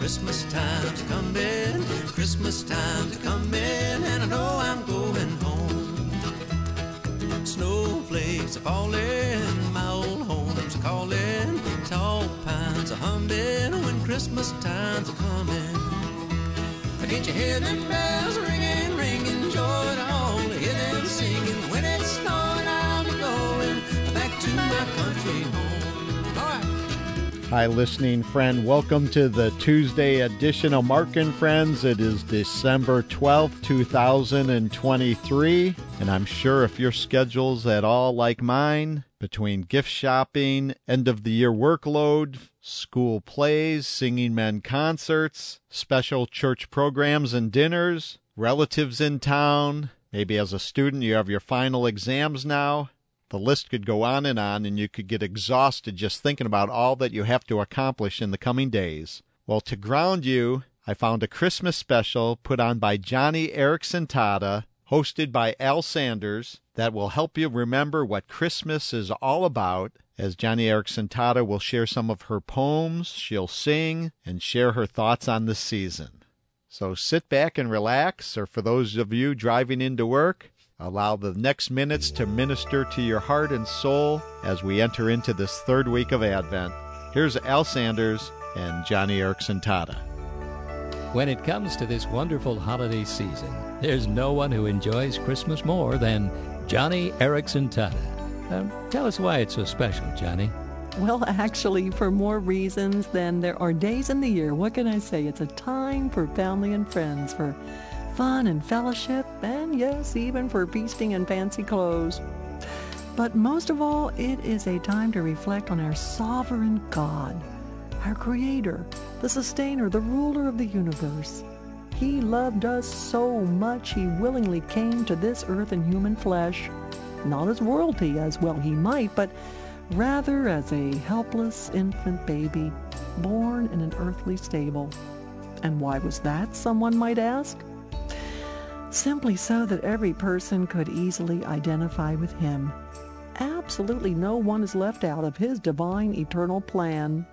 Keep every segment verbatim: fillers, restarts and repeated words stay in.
Christmas time's coming, Christmas time's coming, and I know I'm going home. Snowflakes are falling, my old home's calling, tall pines are humming when Christmas time's coming. Can't you hear them bells ringing, ringing, joy to all to hear them singing. When it's snowing, I'll be going back to my country home. All right. Hi, listening friend. Welcome to the Tuesday edition of Mark and Friends. It is December twelfth, two thousand twenty-three, and I'm sure if your schedule's at all like mine, between gift shopping, end-of-the-year workload, school plays, singing men concerts, special church programs and dinners, relatives in town, maybe as a student you have your final exams now. The list could go on and on, and you could get exhausted just thinking about all that you have to accomplish in the coming days. Well, to ground you, I found a Christmas special put on by Johnny Erickson Tata, hosted by Al Sanders, that will help you remember what Christmas is all about, as Johnny Erickson Tata will share some of her poems, she'll sing, and share her thoughts on the season. So sit back and relax, or for those of you driving into work, allow the next minutes to minister to your heart and soul as we enter into this third week of Advent. Here's Al Sanders and Johnny Erickson Tata. When it comes to this wonderful holiday season, there's no one who enjoys Christmas more than Johnny Erickson Tata. Um, tell us why it's so special, Johnny. Well, actually, for more reasons than there are days in the year. What can I say? It's a time for family and friends, for fun and fellowship, and yes, even for feasting and fancy clothes. But most of all, it is a time to reflect on our sovereign God, our Creator, the Sustainer, the Ruler of the universe. He loved us so much, He willingly came to this earth in human flesh, not as royalty, as well He might, but rather as a helpless infant baby born in an earthly stable. And why was that, someone might ask? Simply so that every person could easily identify with Him. Absolutely no one is left out of His divine eternal plan.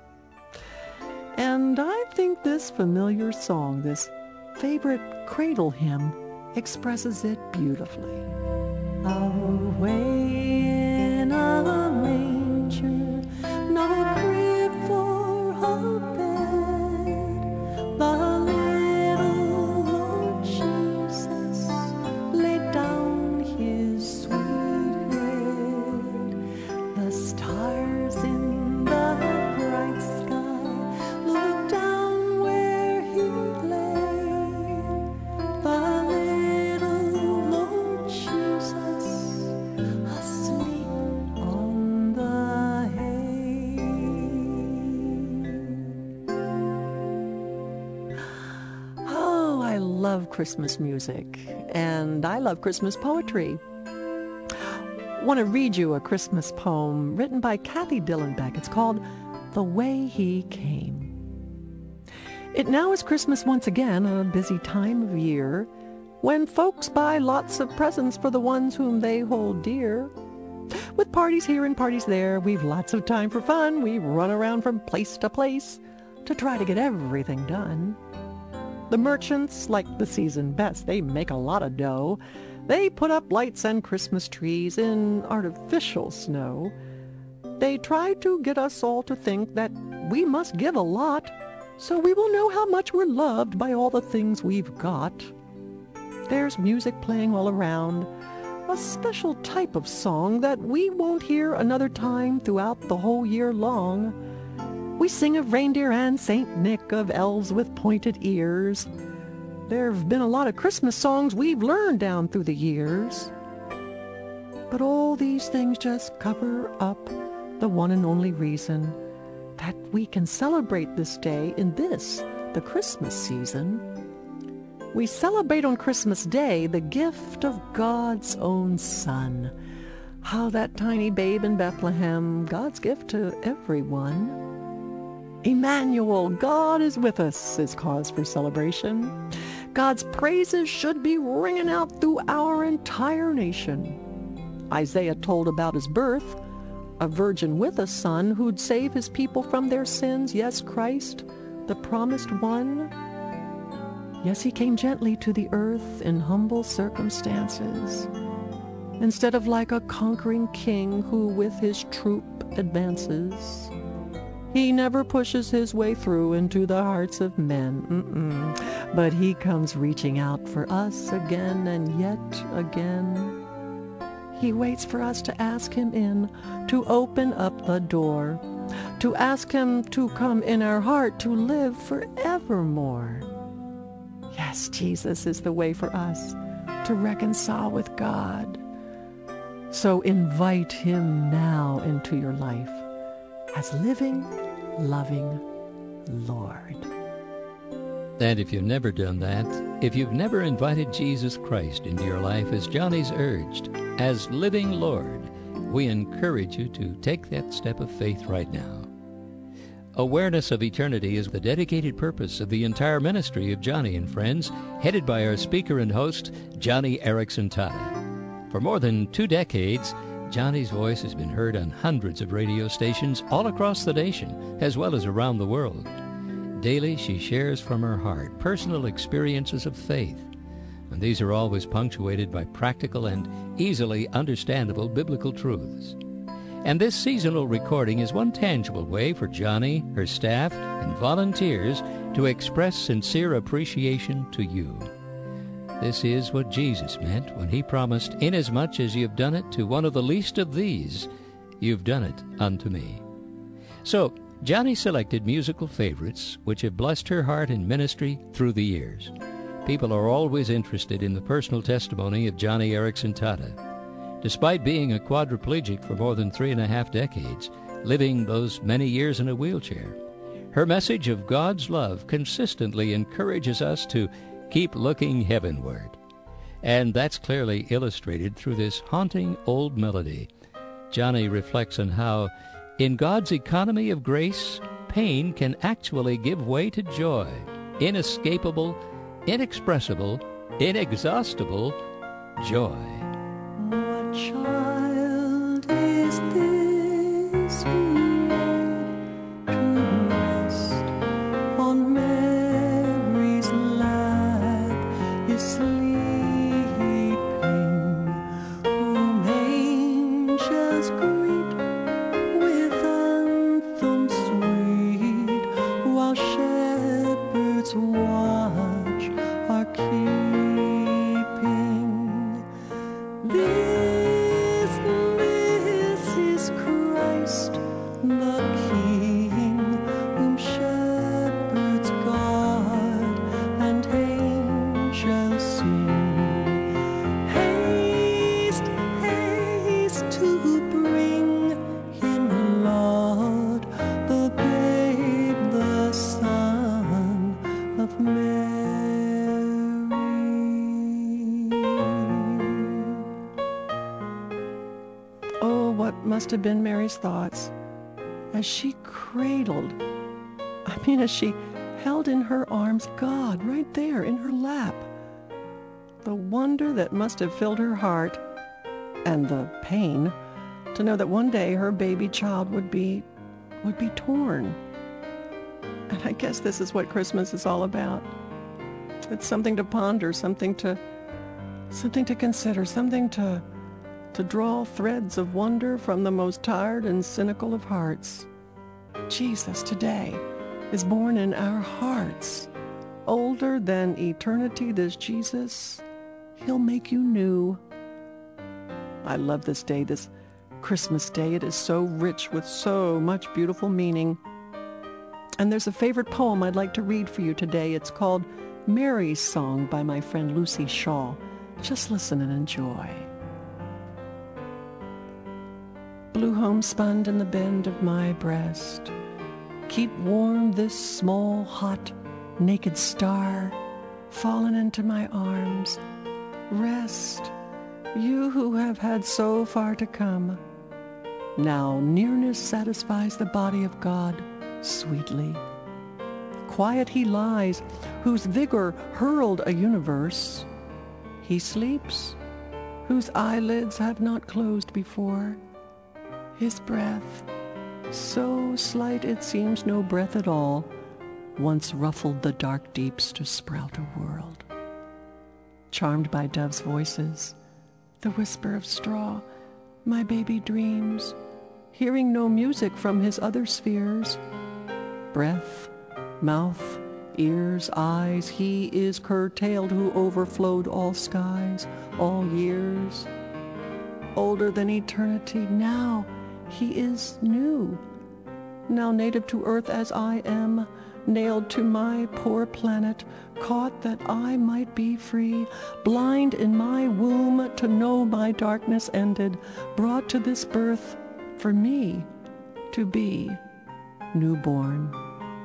And I think this familiar song, this favorite cradle hymn, expresses it beautifully. Away in a manger, no crib for a bed, the little Lord Jesus laid down His sweet head. The stars in the bright sky looked down where He lay. The little Lord Jesus asleep on the hay. Oh, I love Christmas music, and I love Christmas poetry. I want to read you a Christmas poem written by Kathy Dillenbeck. It's called The Way He Came. It now is Christmas once again, a busy time of year, when folks buy lots of presents for the ones whom they hold dear. With parties here and parties there, we've lots of time for fun. We run around from place to place to try to get everything done. The merchants like the season best. They make a lot of dough. They put up lights and Christmas trees in artificial snow. They try to get us all to think that we must give a lot, so we will know how much we're loved by all the things we've got. There's music playing all around, a special type of song that we won't hear another time throughout the whole year long. We sing of reindeer and Saint Nick, of elves with pointed ears. There've been a lot of Christmas songs we've learned down through the years. But all these things just cover up the one and only reason that we can celebrate this day in this, the Christmas season. We celebrate on Christmas Day the gift of God's own Son. How that tiny babe in Bethlehem, God's gift to everyone. Emmanuel, God is with us, is cause for celebration. God's praises should be ringing out through our entire nation. Isaiah told about His birth, a virgin with a son who'd save His people from their sins. Yes, Christ the promised one? Yes, he came gently to the earth in humble circumstances, instead of like a conquering king who with his troop advances. He never pushes his way through into the hearts of men, Mm-mm. but he comes reaching out for us again and yet again. He waits for us to ask him in, to open up the door, to ask him to come in our heart to live forevermore. Yes, Jesus is the way for us to reconcile with God. So invite him now into your life as living, loving Lord. And if you've never done that, if you've never invited Jesus Christ into your life as Johnny's urged, as living Lord, we encourage you to take that step of faith right now. Awareness of eternity is the dedicated purpose of the entire ministry of Johnny and Friends, headed by our speaker and host, Joni Eareckson Tada. For more than two decades, Johnny's voice has been heard on hundreds of radio stations all across the nation, as well as around the world. Daily, she shares from her heart personal experiences of faith, and these are always punctuated by practical and easily understandable biblical truths. And this seasonal recording is one tangible way for Johnny, her staff, and volunteers to express sincere appreciation to you. This is what Jesus meant when he promised, "Inasmuch as you have done it to one of the least of these, you've done it unto me." So, Johnny selected musical favorites which have blessed her heart and ministry through the years. People are always interested in the personal testimony of Joni Eareckson Tada. Despite being a quadriplegic for more than three and a half decades, living those many years in a wheelchair, her message of God's love consistently encourages us to keep looking heavenward. And that's clearly illustrated through this haunting old melody. Johnny reflects on how, in God's economy of grace, pain can actually give way to joy, inescapable, inexpressible, inexhaustible joy. What child is this who laid to rest on Mary's lap is sleeping, whom angels greet with anthems sweet, while shepherds watch are keeping. This, this is Christ the King, whom shepherds guard and angels sing. Haste, haste to bring him, Lord, the babe, the Son of Mary. Oh, what must have been Mary's thoughts as she cradled, I mean, as she held in her arms God right there in her lap. The wonder that must have filled her heart, and the pain to know that one day her baby child would be, would be torn. And I guess this is what Christmas is all about. It's something to ponder, something to, something to consider, something to to draw threads of wonder from the most tired and cynical of hearts. Jesus today is born in our hearts. Older than eternity, this Jesus, he'll make you new. I love this day, this Christmas day. It is so rich with so much beautiful meaning. And there's a favorite poem I'd like to read for you today. It's called Mary's Song by my friend Lucy Shaw. Just listen and enjoy. Blue homespun in the bend of my breast, keep warm this small, hot, naked star, fallen into my arms. Rest, you who have had so far to come. Now nearness satisfies the body of God sweetly. Quiet he lies, whose vigor hurled a universe. He sleeps, whose eyelids have not closed before. His breath, so slight it seems no breath at all, once ruffled the dark deeps to sprout a world. Charmed by doves' voices, the whisper of straw, my baby dreams, hearing no music from his other spheres. Breath, mouth, ears, eyes, he is curtailed who overflowed all skies, all years. Older than eternity, now he is new. Now native to earth as I am, nailed to my poor planet, caught that I might be free, blind in my womb to know my darkness ended, brought to this birth for me to be newborn.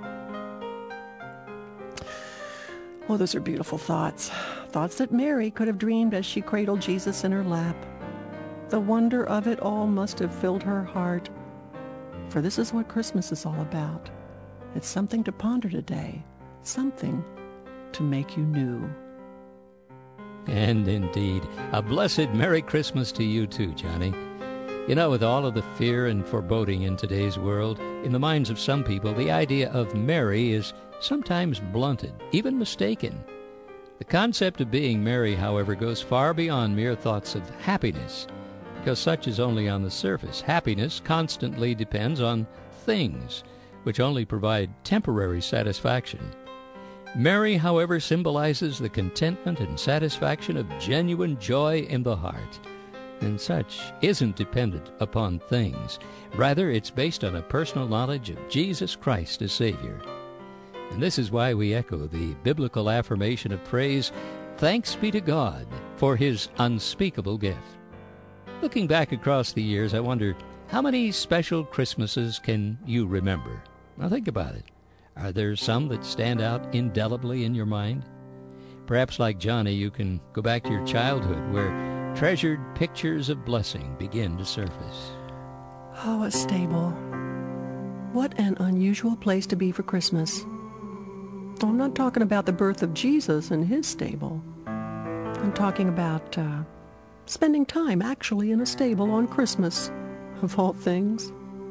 Oh, those are beautiful thoughts. Thoughts that Mary could have dreamed as she cradled Jesus in her lap. The wonder of it all must have filled her heart. For this is what Christmas is all about. It's something to ponder today, something to make you new. And indeed, a blessed Merry Christmas to you too, Johnny. You know, with all of the fear and foreboding in today's world, in the minds of some people, the idea of merry is sometimes blunted, even mistaken. The concept of being merry, however, goes far beyond mere thoughts of happiness, because such is only on the surface. Happiness constantly depends on things, which only provide temporary satisfaction. Merry, however, symbolizes the contentment and satisfaction of genuine joy in the heart, and such isn't dependent upon things. Rather, it's based on a personal knowledge of Jesus Christ as Savior. And this is why we echo the biblical affirmation of praise, "Thanks be to God for His unspeakable gift." Looking back across the years, I wonder, how many special Christmases can you remember? Now think about it. Are there some that stand out indelibly in your mind? Perhaps like Johnny, you can go back to your childhood where treasured pictures of blessing begin to surface. Oh, a stable. What an unusual place to be for Christmas. I'm not talking about the birth of Jesus in his stable. I'm talking about uh, spending time actually in a stable on Christmas, of all things.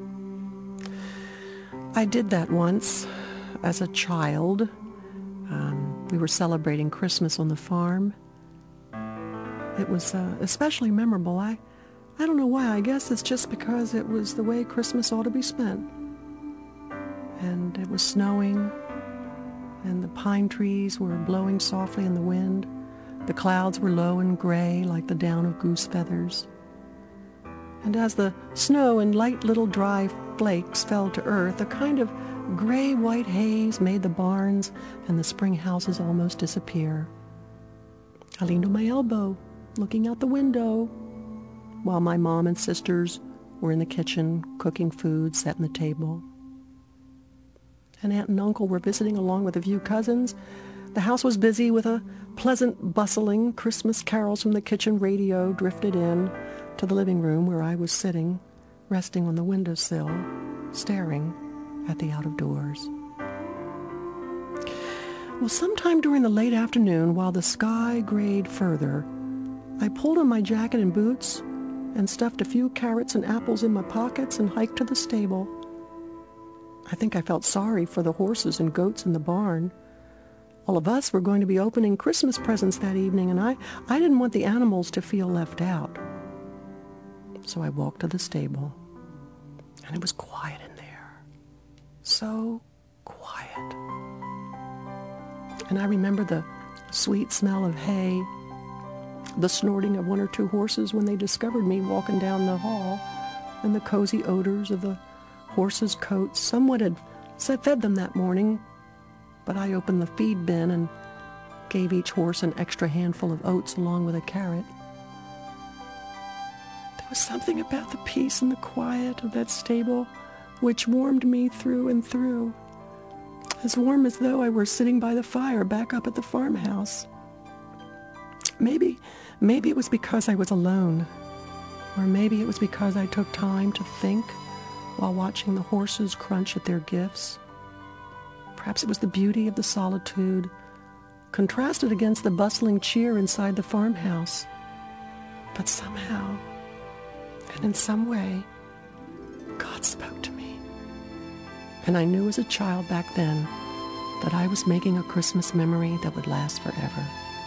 I did that once as a child. Um, we were celebrating Christmas on the farm. It was uh, especially memorable. I, I don't know why. I guess it's just because it was the way Christmas ought to be spent. And it was snowing, and the pine trees were blowing softly in the wind. The clouds were low and gray like the down of goose feathers. And as the snow and light little dry flakes fell to earth, a kind of gray-white haze made the barns and the spring houses almost disappear. I leaned on my elbow, looking out the window, while my mom and sisters were in the kitchen cooking food set on the table. And Aunt and Uncle were visiting along with a few cousins. The house was busy with a pleasant, bustling. Christmas carols from the kitchen radio drifted in to the living room where I was sitting, resting on the windowsill, staring at the out of doors. Well, sometime during the late afternoon, while the sky grayed further, I pulled on my jacket and boots and stuffed a few carrots and apples in my pockets and hiked to the stable. I think I felt sorry for the horses and goats in the barn. All of us were going to be opening Christmas presents that evening, and I, I didn't want the animals to feel left out. So I walked to the stable, and it was quiet in there. So quiet. And I remember the sweet smell of hay, the snorting of one or two horses when they discovered me walking down the hall, and the cozy odors of the horses' coats. Someone had fed them that morning, but I opened the feed bin and gave each horse an extra handful of oats along with a carrot. There was something about the peace and the quiet of that stable which warmed me through and through, as warm as though I were sitting by the fire back up at the farmhouse. Maybe, maybe it was because I was alone, or maybe it was because I took time to think while watching the horses crunch at their gifts. Perhaps it was the beauty of the solitude, contrasted against the bustling cheer inside the farmhouse. But somehow, and in some way, God spoke to me. And I knew as a child back then that I was making a Christmas memory that would last forever.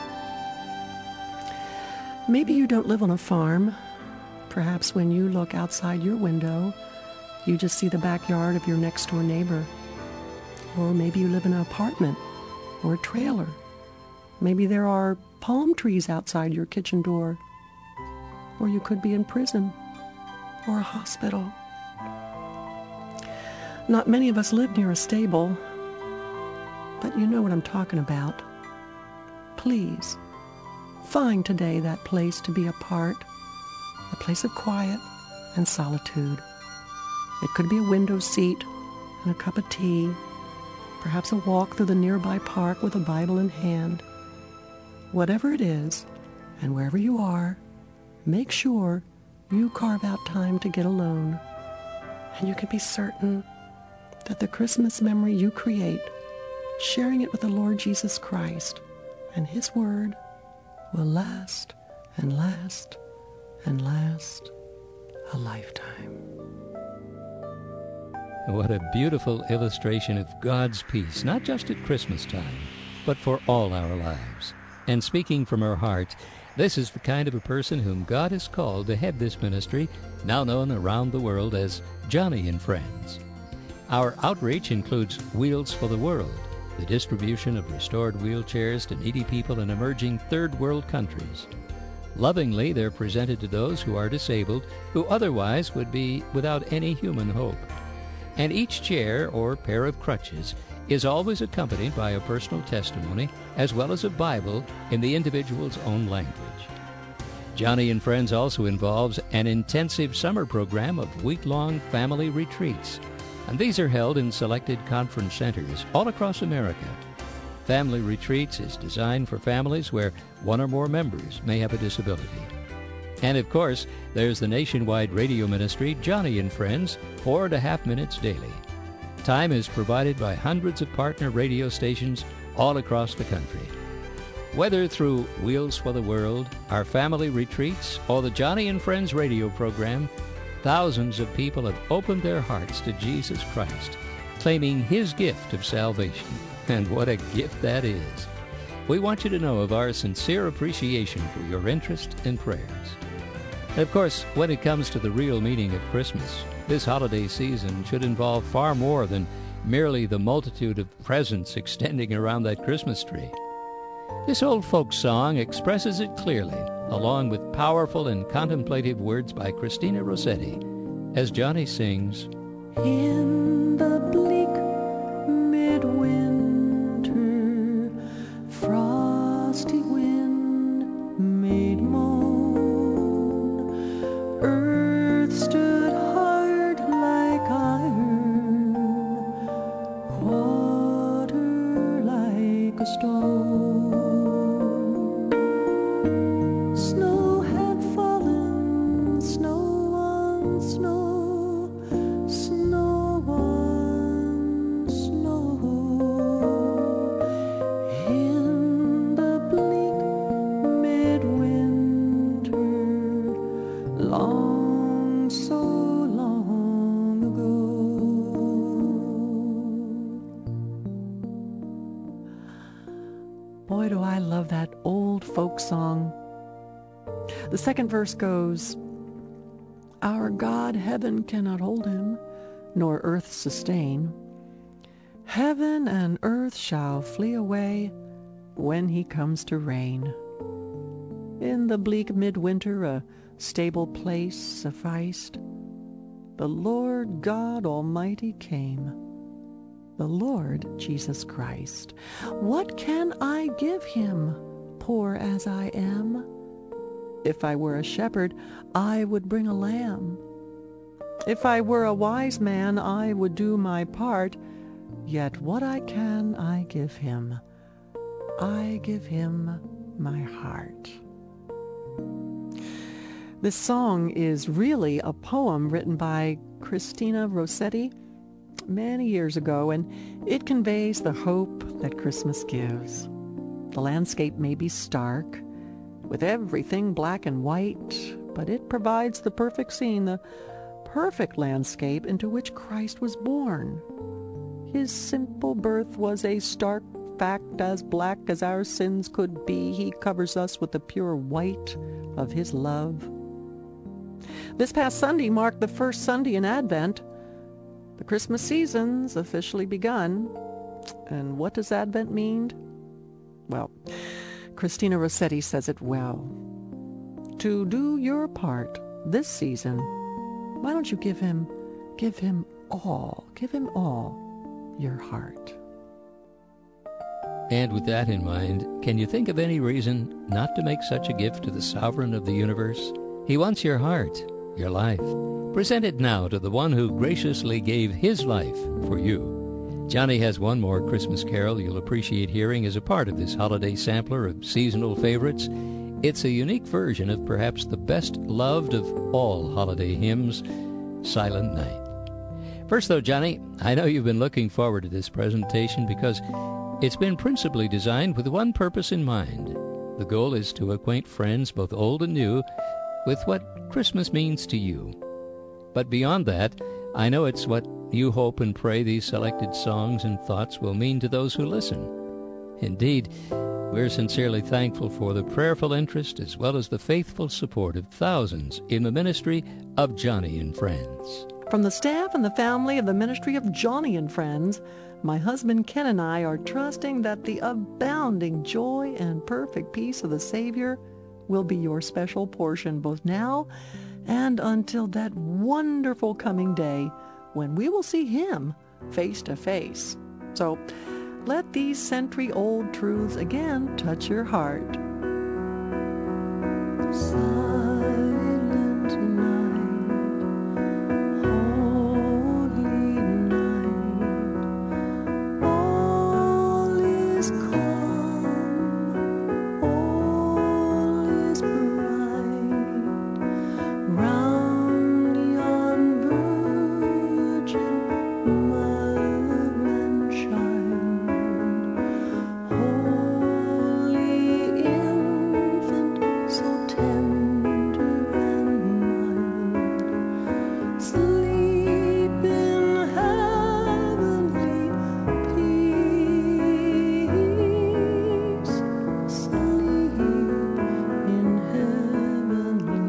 Maybe you don't live on a farm. Perhaps when you look outside your window, you just see the backyard of your next-door neighbor. Or maybe you live in an apartment or a trailer. Maybe there are palm trees outside your kitchen door. Or you could be in prison or a hospital. Not many of us live near a stable, but you know what I'm talking about. Please, find today that place to be a part, a place of quiet and solitude. It could be a window seat and a cup of tea, perhaps a walk through the nearby park with a Bible in hand. Whatever it is, and wherever you are, make sure you carve out time to get alone, and you can be certain that the Christmas memory you create, sharing it with the Lord Jesus Christ and His Word, will last and last and last a lifetime. What a beautiful illustration of God's peace, not just at Christmas time, but for all our lives. And speaking from her heart, this is the kind of a person whom God has called to head this ministry, now known around the world as Joni and Friends. Our outreach includes Wheels for the World, the distribution of restored wheelchairs to needy people in emerging third world countries. Lovingly, they're presented to those who are disabled, who otherwise would be without any human hope. And each chair or pair of crutches is always accompanied by a personal testimony as well as a Bible in the individual's own language. Joni and Friends also involves an intensive summer program of week-long family retreats, and these are held in selected conference centers all across America. Family Retreats is designed for families where one or more members may have a disability. And of course, there's the nationwide radio ministry, Joni and Friends, four and a half minutes daily. Time is provided by hundreds of partner radio stations all across the country. Whether through Wheels for the World, our family retreats, or the Joni and Friends radio program, thousands of people have opened their hearts to Jesus Christ, claiming His gift of salvation. And what a gift that is. We want you to know of our sincere appreciation for your interest and prayers. And of course, when it comes to the real meaning of Christmas, this holiday season should involve far more than merely the multitude of presents extending around that Christmas tree. This old folk song expresses it clearly, along with powerful and contemplative words by Christina Rossetti, as Joni sings, In the bleak midwinter, frosty wind made moan, earth stood hard like iron, water like a stone. Snow had fallen, snow on snow, snow on snow. In the bleak midwinter, long, so long ago. Boy, do I love that old folk song. The second verse goes, Our God heaven cannot hold him, nor earth sustain. Heaven and earth shall flee away when he comes to reign. In the bleak midwinter a stable place sufficed. The Lord God Almighty came, the Lord Jesus Christ. What can I give him, poor as I am? If I were a shepherd, I would bring a lamb. If I were a wise man, I would do my part. Yet what I can, I give him. I give him my heart. This song is really a poem written by Christina Rossetti many years ago, and it conveys the hope that Christmas gives. The landscape may be stark, with everything black and white, but it provides the perfect scene, the perfect landscape into which Christ was born. His simple birth was a stark fact, as black as our sins could be. He covers us with the pure white of his love. This past Sunday marked the first Sunday in Advent. The Christmas season's officially begun. And what does Advent mean? Well, Christina Rossetti says it well. To do your part this season, why don't you give him, give him all, give him all your heart. And with that in mind, can you think of any reason not to make such a gift to the Sovereign of the universe? He wants your heart, your life. Present it now to the one who graciously gave his life for you. Johnny has one more Christmas carol you'll appreciate hearing as a part of this holiday sampler of seasonal favorites. It's a unique version of perhaps the best loved of all holiday hymns, Silent Night. First though, Johnny, I know you've been looking forward to this presentation because it's been principally designed with one purpose in mind. The goal is to acquaint friends, both old and new, with what Christmas means to you. But beyond that, I know it's what you hope and pray these selected songs and thoughts will mean to those who listen. Indeed, we're sincerely thankful for the prayerful interest as well as the faithful support of thousands in the ministry of Johnny and Friends. From the staff and the family of the ministry of Johnny and Friends, my husband Ken and I are trusting that the abounding joy and perfect peace of the Savior will be your special portion both now and until that wonderful coming day when we will see him face to face. So let these century-old truths again touch your heart. Silent night, holy night, all is calm, all is bright, round yon virgin mother and child, holy infant, so tender and mild, sleep in heavenly peace, sleep in heavenly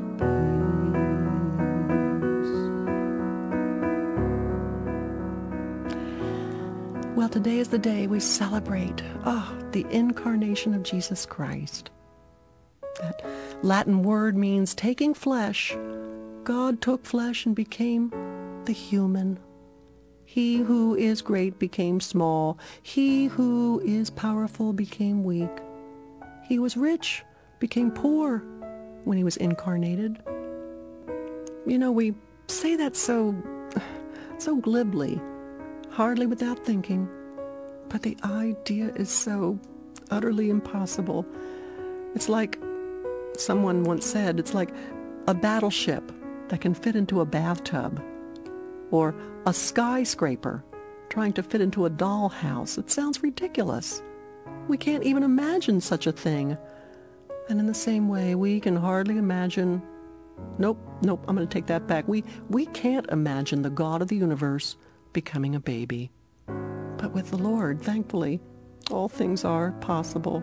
peace. Well, today is the day we celebrate, oh, the incarnation of Jesus Christ. That Latin word means taking flesh. God took flesh and became the human. He who is great became small. He who is powerful became weak. He was rich, became poor when he was incarnated. You know, we say that so, so glibly, hardly without thinking, but the idea is so utterly impossible. It's like someone once said, it's like a battleship that can fit into a bathtub, or a skyscraper trying to fit into a dollhouse. It sounds ridiculous. We can't even imagine such a thing. And in the same way, we can hardly imagine, nope, nope, I'm going to take that back. We, we can't imagine the God of the universe becoming a baby. But with the Lord, thankfully, all things are possible.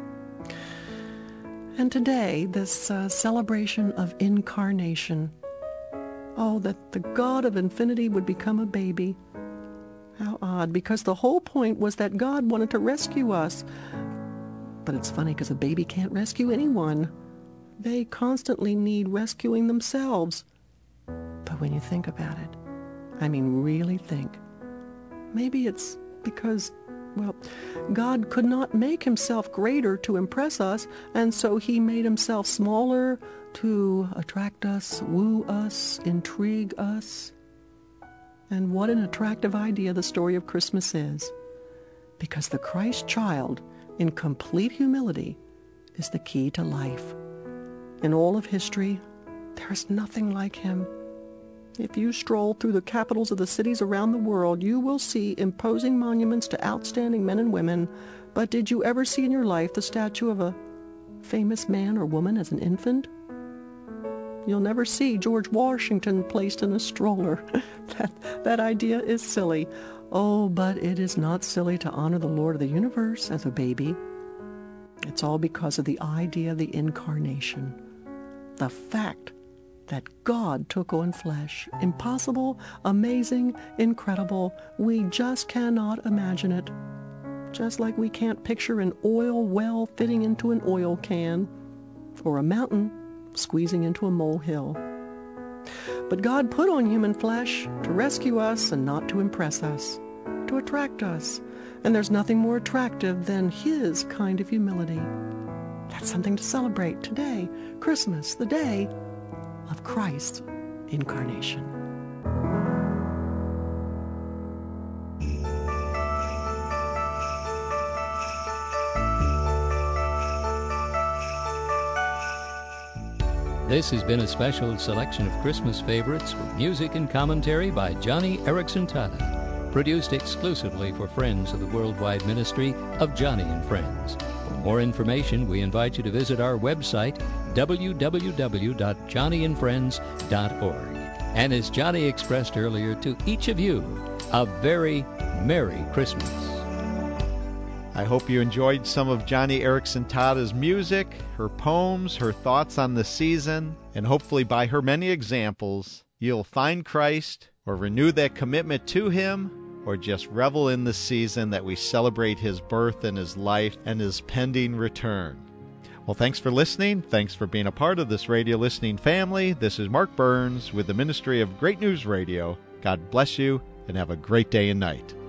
And today, this uh, celebration of incarnation, oh, that the God of infinity would become a baby. How odd, because the whole point was that God wanted to rescue us. But it's funny because a baby can't rescue anyone. They constantly need rescuing themselves. But when you think about it, I mean really think, maybe it's because, well, God could not make himself greater to impress us, and so he made himself smaller to attract us, woo us, intrigue us. And what an attractive idea the story of Christmas is, because the Christ child, in complete humility, is the key to life. In all of history, there is nothing like him. If you stroll through the capitals of the cities around the world, you will see imposing monuments to outstanding men and women, but did you ever see in your life the statue of a famous man or woman as an infant? You'll never see George Washington placed in a stroller. that, that idea is silly. Oh, but it is not silly to honor the Lord of the universe as a baby. It's all because of the idea of the incarnation. The fact that God took on flesh. Impossible, amazing, incredible. We just cannot imagine it. Just like we can't picture an oil well fitting into an oil can, or a mountain squeezing into a molehill. But God put on human flesh to rescue us and not to impress us, to attract us. And there's nothing more attractive than His kind of humility. That's something to celebrate today, Christmas, the day of Christ's incarnation. This has been a special selection of Christmas favorites with music and commentary by Johnny Erickson Tata, produced exclusively for friends of the worldwide ministry of Johnny and Friends. For more information, we invite you to visit our website, w w w dot johnny and friends dot org. And as Johnny expressed earlier, to each of you, a very Merry Christmas. I hope you enjoyed some of Johnny Erickson Tada's music, her poems, her thoughts on the season, and hopefully by her many examples, you'll find Christ or renew that commitment to Him, or just revel in the season that we celebrate His birth and His life and His pending return. Well, thanks for listening. Thanks for being a part of this radio listening family. This is Mark Burns with the Ministry of Great News Radio. God bless you and have a great day and night.